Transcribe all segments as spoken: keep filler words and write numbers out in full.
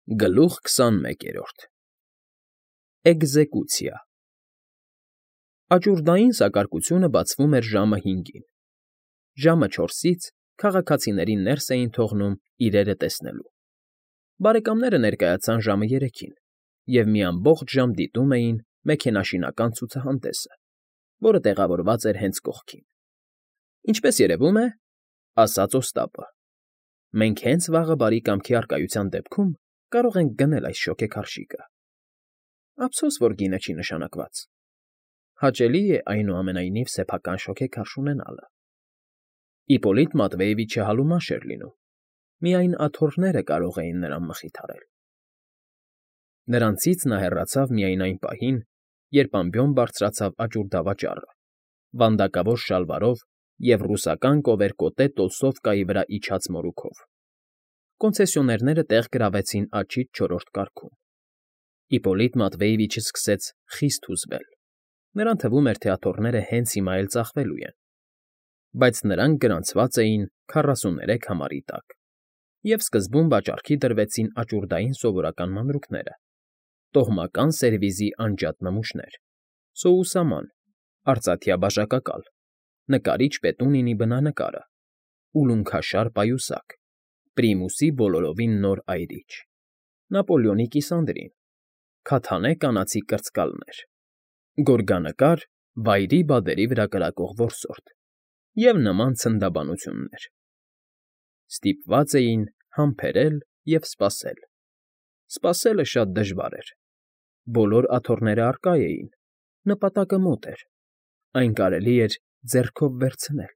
Գլուխ քսանմեկերորդ Էգզեկուցիա Աճուրդային սակարկությունը բացվում էր ժամը հինգին, ժամը չորսից քաղաքացիներին ներս էին թողնում իրերը տեսնելու, բարեկամները ներկայացան ժամը երեքին և մի ամբողջ ժամ դիտում էին մեքենաշինական ցուցահանդեսը, որը տեղավորված էր հենց կողքին։ Ինչպես երևում է, ասաց Օստապը, մենք հենց վաղը բարի կամքի առկայության դեպքում կարող ենք գնել այս շոգեքարշիկը։ Ափսոս, որ գինը չի նշանակված։ Հաճելի է, այնուամենայնիվ, սեփական շոգեքարշ ունենալը։ Իպոլիտ Մատվեևիչը համեմաշ էր լինում, միայն աթոռները կարող էին նրան մխիթարել։ Նրանցից նա հեռացավ միայն այն պահին, երբ ամբիոն բարձրացավ աճուրդավաճառը, վանդակավոր շալվարով և ռուսական կովերկոտե տոլստովկայի վրա իջած մորուքով։ Կոնցեսիոներները տեղ գրավեցին աջից չորրորդ կարգում։ Իպոլիտ Մատվեևիչը սկսեց խիստ հուզվել. նրան թվում էր, թե աթոռները հենց հիմա էլ ծախվելու են, բայց նրանք գրանցված էին քառասուներեք համարի տակ, և սկզբում վաճառքի դրվեցին աճուրդային սովորական մանրուքները, տոհմական սերվիզի անջատ նմուշներ, սոուսաման, արծաթյա բաժակակալ, նկարիչ Պետունինի բնանկարը, ուլունքաշար պայուսակ, Պրիմուսի բոլորովին նոր այրիչ, Նապոլեոնի կիսանդրին, քաթանե կանացի կրծկալներ, գորգանկար վայրի բադերի վրա կրակող որսորդ և նման ցնդաբանություններ։ Ստիպված էին համբերել և սպասել։ Սպասելը շատ դժվար էր։ Բոլոր աթոռները առկա էին, նպատակը մոտ էր, այն կարելի էր ձեռքով վերցնել։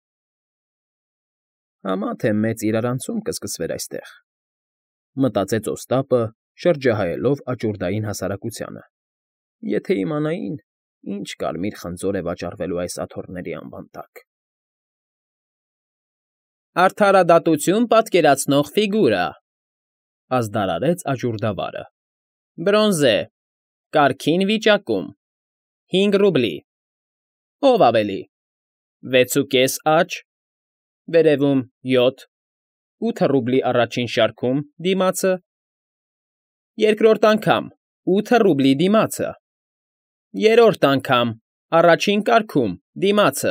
Համա թե մեծ իրարանցում կսկսվեր այստեղ, մտածեց Օստապը, շրջահայելով աճուրդային հասարակությանը, եթե իմանային, ինչ կարմիր խնձոր է վաճառվելու այս աթոռների անվան տակ։ Արդարադատություն պատկերացնող ֆիգուրա, ազդարարեց աճուրդավարը, բրոնզե, կարգին վիճակում, հինգ ռուբլի, ով ավելի, վեցուկես աջ, վերևում յոթ, ութ ռուբլի առաջին շարքում դիմացը, երկրորդ անգամ ութ ռուբլի դիմացը, երրորդ անգամ առաջին կարգում դիմացը։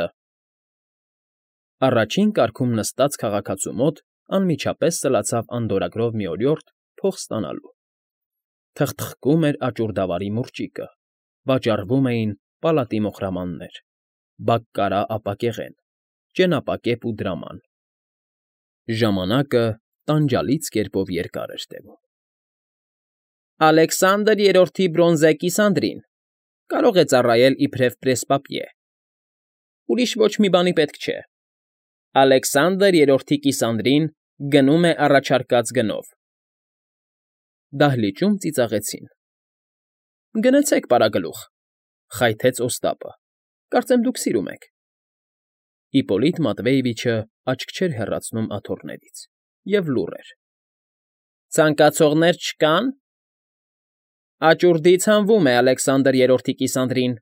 Առաջին կարգում նստած քաղաքացու մոտ անմիջապես սլացավ անդորրագրով մի օրիորդ փող ստանալու։ Թխթխկում էր աճուրդավարի մուրճիկը, վաճառվում էին պալատի մոխրամաններ, բակկարա ապակեղեն, ճենապակեպ ու դրաման։ Ժամանակը տանջալից կերպով երկար էր տևում։ Ալեքսանդր Երրորդի բրոնզե կիսանդրին կարող է ծառայել իբրև պրեսպապիե։ Ուրիշ ոչ մի բանի պետք չէ։ Ալեքսանդր Երրորդի կիսանդրին գնում է առաջարկած գնով։ Դահլիճում ծիծաղեցին։ Գնացեք, պարագլուխ, խայթեց Օստապը, կարծեմ դուք սիրում եք։ Իպոլիտ Մատվեևիչը աչք չէր հեռացնում աթոռներից և լուռ էր։ Ցանկացողներ չկա՞ն։ Աճուրդից հանվում է Ալեքսանդր Երրորդի կիսանդրին։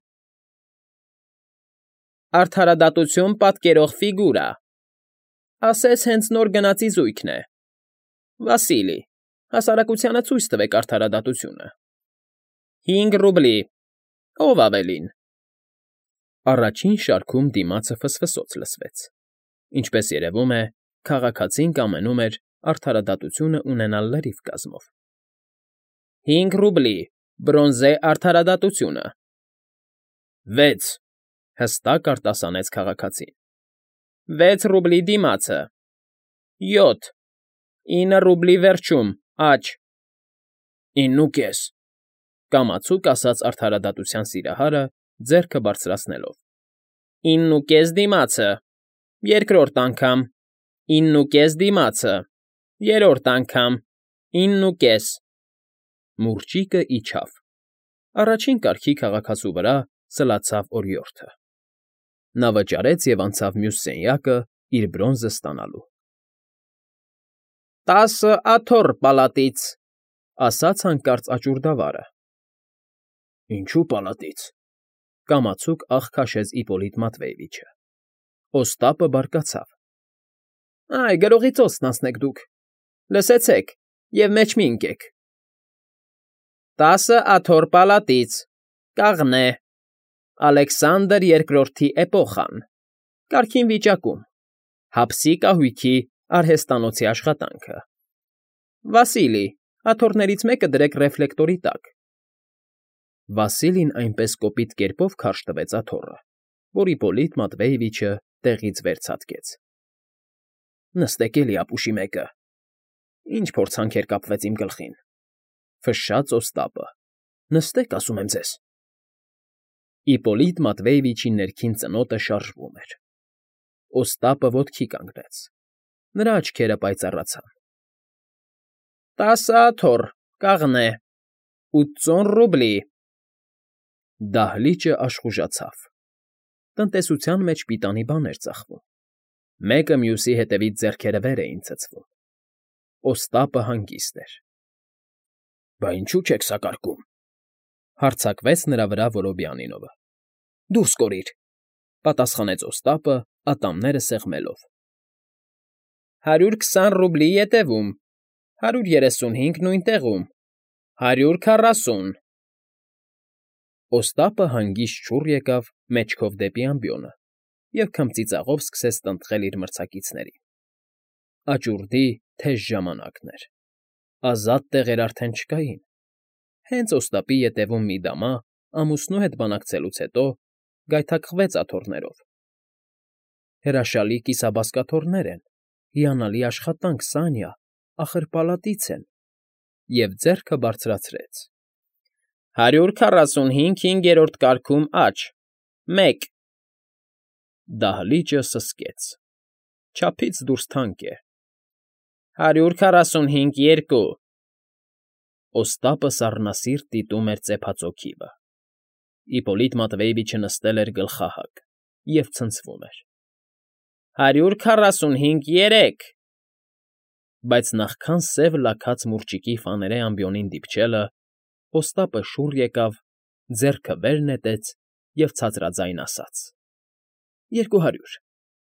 Արդարադատություն պատկերող ֆիգուրա, ասես հենց նոր գնածի զույգն է։ Վասիլի, հասարակությանը ցույց տվեք արդարադատությունը։ Հինգ ռուբլի, ով ավելին։ Առաջին շարքում դիմացը ֆսֆսոց լսվեց։ Ինչպես երևում է, քաղաքացին կամենում էր արդարադատությունը ունենալ լրիվ կազմով։ Հինգ ռուբլի, բրոնզե արդարադատությունը։ Վեց, հստակ արտասանեց քաղաքացին։ Վեց ռուբլի դիմացը։ Յոթ, ինը ռուբլի վերջում, աջ։ Ինն ու կես, կամացուկ ասաց արդարադատության սիրահարը, ձեռքը բարձրացնելով։ Ինն ու կես դիմացը։ Երկրորդ անգամ, ինն ու կես դիմացը, երրորդ անգամ, ինն ու կես։ Մուրճիկը իջավ։ Առաջին կարգի քաղաքացու վրա սլացավ օրիորդը։ Նա վճարեց և անցավ մյուս սենյակը իր բրոնզը ստանալու։ Տասը աթոռ պալատից, ասաց հանկարծ աճուրդավարը։ Ինչո՞ւ պալատից, կամացուկ աղ քաշեց Իպոլիտ Մատվեևիչը։ Օստապը բարկացավ։ Այ, գրողի ծոցն անցնեք դուք, լսեցեք և մեջ մի ընկեք։ Տասը աթոռ պալատից, կաղնե, Ալեքսանդր երկրորդի էպոխան, կարգին վիճակում, հապսի կահույքի արհեստանոցի աշխատանքը։ Վասիլի, աթոռներից մեկը դրեք ռեֆլեկտորի տակ։ Վասիլին այնպես կոպիտ կերպով քարշ տվեց աթոռը, որ Իպոլիտ Մատվեևիչը տեղից վեր ցատկեց։ Նստեք էլի ապուշի մեկը։ Ինչ փորձանքեր կապվեց իմ գլխին։ Ֆշշաց Օստապը։ Նստեք, ասում եմ ձեզ։ Իպոլիտ Մատվեևիչի ներքին ծնոտը շարժվում էր։ Օստապը ոտքի կանգնեց։ Նրա աչքերը պայծառացան։ Տասը աթոռ, կաղնե, ութսուն ռուբլի։ Դահլիճը աշխուժացավ։ Տնտեսության մեջ պիտանի բան էր ծախվում։ Մեկը մյուսի հետևից ձեռքերը վեր էին ցցվում։ Օստապը հանգիստ էր։ Բա ինչու՞ չեք սակարկում,֊ հարձակվեց նրա վրա Որոբյանինովը։ Դուրս կորիր,֊ պատասխանեց Օստապը, ատամները սեղմելով։ Հարյուր քսան ռուբլի ետևում, հարյուր երեսունհինգ նույն տեղում, հարյուր քառասուն։ Օստապը հանգիստ շուռ եկավ մեջքով դեպի ամբիոնը և քմծիծաղով սկսեց տնտղել իր մրցակիցներին։ Աճուրդի թեժ ժամանակն էր։ Ազատ տեղեր արդեն չկային։ Հենց Օստապի ետևում մի դամա, ամուսնու հետ բանակցելուց հետո, գայթակղվեց աթոռներով։ Հրաշալի կիսաբազկաթոռներ են, հիանալի աշխատանք, Սանյա, ախր պալատից են, և ձեռքը բարձրացրեց։ Հարյուր քառասունհինգ հինգերորդ կարգում աջ, մեկ։ Դահլիճը սսկեց։ Չափից դուրս թանկ է։ Հարյուր քառասունհինգ երկու։ Օստապը սառնասիրտ դիտում էր ծեփածոքիվը։ Իպոլիտ Մատվեևիչը նստել էր գլխահակ և ցնցվում էր։ Հարյուր քառասունհինգ երեք։ Բայց նախքան սև լաքած մուրճիկի ֆաներե ամբիոնին դիպչելը, Օստապը շուռ եկավ, ձեռքը վեր նետեց և ցածրաձայն ասաց. Երկու հարյուր։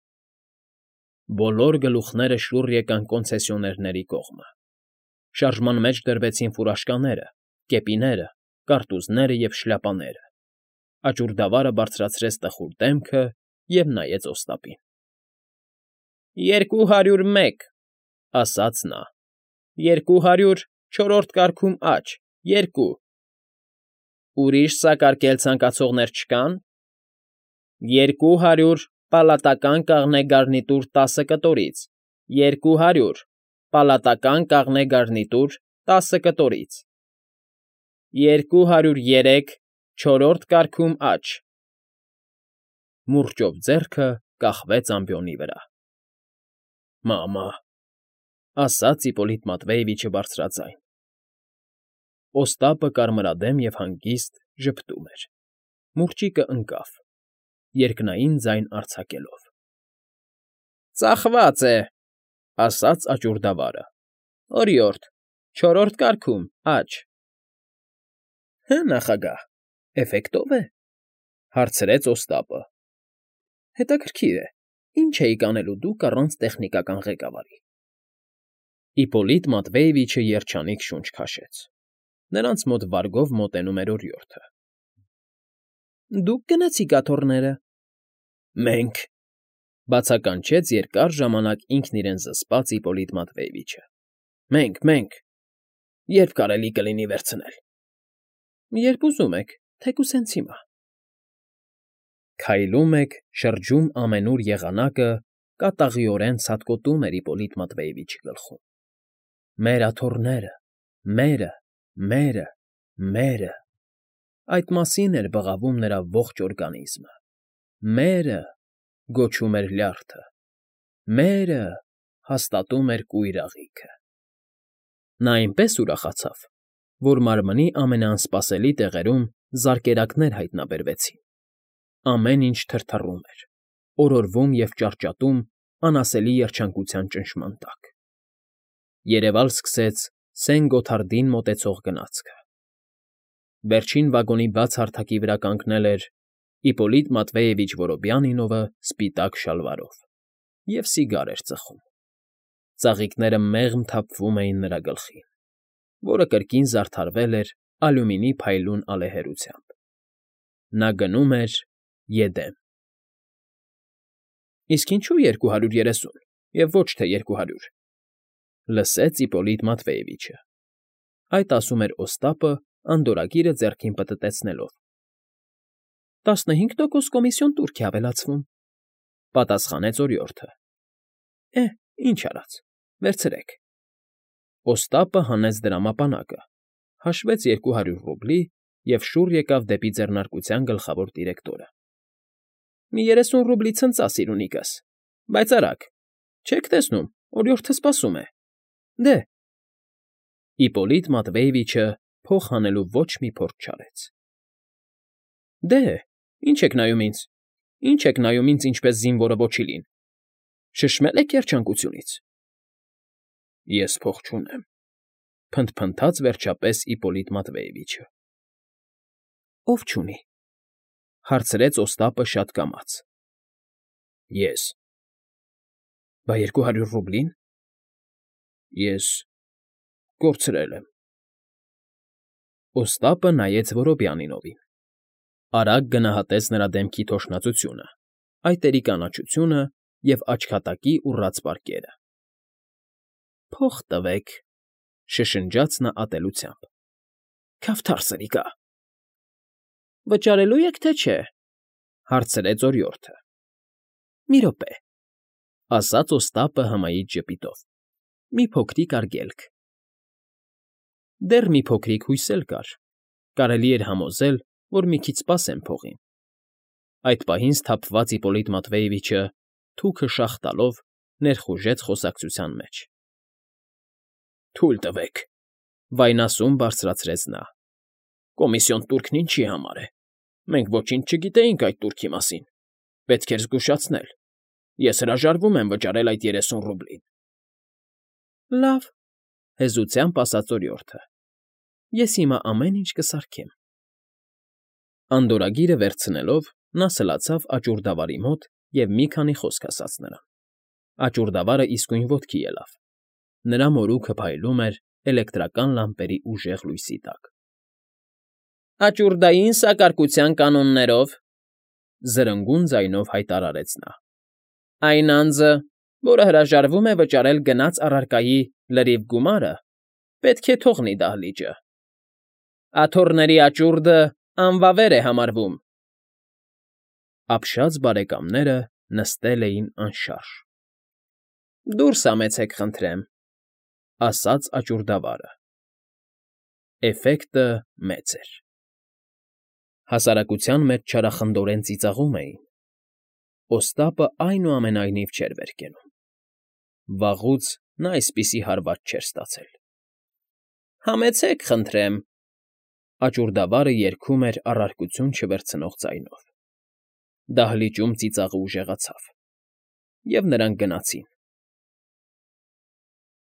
Բոլոր գլուխները շուռ եկան կոնցեսիոներների կողմը։ Շարժման մեջ դրվեցին ֆուրաշկաները, կեպիները, կարտուզները և շլյապաները։ Աճուրդավարը բարձրացրեց տխուր դեմքը և նայեց Օստապին։ Երկու հարյուր մեկ,֊ ասաց նա։ Երկու հարյուր չորրորդ կարգում աջ, երկու։ Ուրիշ սակարկել ցանկացողներ չկա՞ն։ Երկու հարյուր պալատական կաղնե գարնիտուր տասը կտորից, երկու հարյուր պալատական կաղնե գարնիտուր տասը կտորից։ Երկու հարյուր երեք չորրորդ կարգում աջ։ Մուրճով ձեռքը կախվեց ամբիոնի վրա։ Մամա,֊ ասաց Իպոլիտ Մատվեևիչը բարձրաձայն։ Օստապը կարմրադեմ և հանգիստ ժպտում էր։ Մուրճիկը ընկավ, երկնային ձայն արձակելով։ Ծախված է,֊ ասաց աճուրդավարը։ Օրիորդ, չորրորդ կարգում աջ։ Հը, նախագահ, էֆեկտո՞վ է,֊ հարցրեց Օստապը։ Հետաքրքիր է, ինչ էիք անելու դուք առանց տեխնիկական ղեկավարի։ Իպոլիտ Մատվեևիչը երջանիկ շունչ քաշեց։ Նրանց մոտ վարգով մոտենում էր օրիորդը։ Դուք գնացի՞ք աթոռները։ Մենք,֊ բացականչեց երկար ժամանակ ինքն իրեն զսպած Իպոլիտ Մատվեևիչը։ Մենք, մենք… Ե՞րբ կարելի կլինի վերցնել։ Երբ ուզում եք, թեկուզ հենց հիմա։ Քայլում եք, շրջում ամենուր եղանակը կատաղիորեն ցատկոտում էր Իպոլիտ Մատվեևիչի գլխում։ Մեր աթոռները, մերը, մերը, մերը… Այդ մասին էր բղավում նրա ողջ օրգանիզմը։ Մերը… գոչում էր լյարդը։ Մերը… հաստատում էր կույր աղիքը։ Նա այնպես ուրախացավ, որ մարմնի ամենաանսպասելի տեղերում զարկերակներ հայտնաբերվեցին։ Ամեն ինչ թրթռում էր, օրորվում և ճարճատում անասելի երջանկության ճնշման տակ։ Երևալ սկսեց Սեն Գոթարդին մոտեցող գնացքը։ Վերջին վագոնի բաց հարթակի վրա կանգնել էր Իպոլիտ Մատվեևիչ Որոբյանինովը սպիտակ շալվարով և սիգար էր ծխում։ Ծաղիկները մեղմ թափվում էին նրա գլխին, որը կրկին զարդարվել էր ալյումինի փայլուն ալեհերությամբ։ Նա գնում էր Եդեմ։ Իսկ ինչու երկու հարյուր երեսուն և ոչ թե երկու հարյուր, լսեց Իպոլիտ Մատվեևիչը։ Այդ ասում էր Օստապը, անդորրագիրը ձեռքին պտտեցնելով։ Տասնհինգ տոկոս կոմիսիոն տուրք է ավելացվում, պատասխանեց օրիորդը։ Է, ինչ արած, վերցրեք։ Օստապը հանեց դրամապանակը, հաշվեց երկու հարյուր ռուբլի և շուռ եկավ դեպի ձեռնարկության գլխավոր դիրեկտորը։ Մի երեսուն ռուբլի ցնծա, սիրունիկս, բայց արագ, չեք տեսնում, օրիորդը սպասում է։ Դե… Իպոլիտ Մատվեևիչը փող հանելու ոչ մի փորձ չարեց։ Դե, ինչ եք նայում ինձ, ինչ եք նայում ինձ, ինչպես զինվորը ոչիլին, շշմել եք երջանկությունից։ Ես փող չունեմ, փնթփնթաց վերջապես Իպոլիտ Մատվեևիչը։ Ո՞վ չունի, հարցրեց Օստապը շատ կամաց։ Ես։ Բա երկու հարյուր ռուբլին։ Ես կորցրել եմ։ Օստապը նայեց Որոբյանինովին։ Արագ գնահատեց նրա դեմքի թոշնածությունը, այտերի կանաչությունը և աչքատակի ուռած պարկերը։ Փող տվեք, շշնջաց նա ատելությամբ։ Քավթար սրիկա։ Վճարելու եք, թե չէ, հարցրեց օրիորդը։ Մի րոպե, ասաց Օստապը հմայիչ ժպիտով, մի փոքրիկ արգելք։ Դեռ մի փոքրիկ հույս էլ կար, կարելի էր համոզել, որ մի քիչ սպասեն փողին։ Այդ պահին սթափված Իպոլիտ Մատվեևիչը, թուքը շաղ տալով, ներխուժեց խոսակցության մեջ։ Թույլ տվեք, վայնասուն բարձրացրեց նա։ Կոմիսիոն տուրքն ինչի համար է։ Մենք ոչինչ չգիտեինք այդ տուրքի մասին։ Պետք էր զգուշացնել։ Ես հրաժարվում եմ վճարել այդ երեսուն ռուբլին։ Լավ, հեզությամբ ասաց օրիորդը։ Ես հիմա ամեն ինչ կսարքեմ։ Անդորրագիրը վերցնելով, նա սլացավ աճուրդավարի մոտ և մի քանի խոսք ասաց նրան։ Աճուրդավարը իսկույն ոտքի ելավ։ Նրա մորուքը փայլում էր էլեկտրական լամպերի ուժեղ լույսի տակ։ Աճուրդային սակարկության կանոններով, զրնգուն ձայնով հայտարարեց նա, այն անձը, որը հրաժարվում է վճարել գնած առարկայի լրիվ գումարը, պետք է թողնի դահլիճը։ Աթոռների աճուրդը անվավեր է համարվում։ Ապշած բարեկամները նստել էին անշարժ։ Դուրս համեցեք, խնդրեմ, ասաց աճուրդավարը։ Էֆեկտը մեծ էր։ Հասարակության մեջ չարախնդորեն ծիծաղում էին։ Օստապը այնուամենայնիվ չէր վեր կենում։ Վաղուց նա այսպիսի հարված չէր ստացել։ Համեցեք, խնդրեմ, աճուրդավարը երգում էր առարկություն չվերցնող ձայնով։ Դահլիճում ծիծաղը ուժեղացավ, և նրանք գնացին։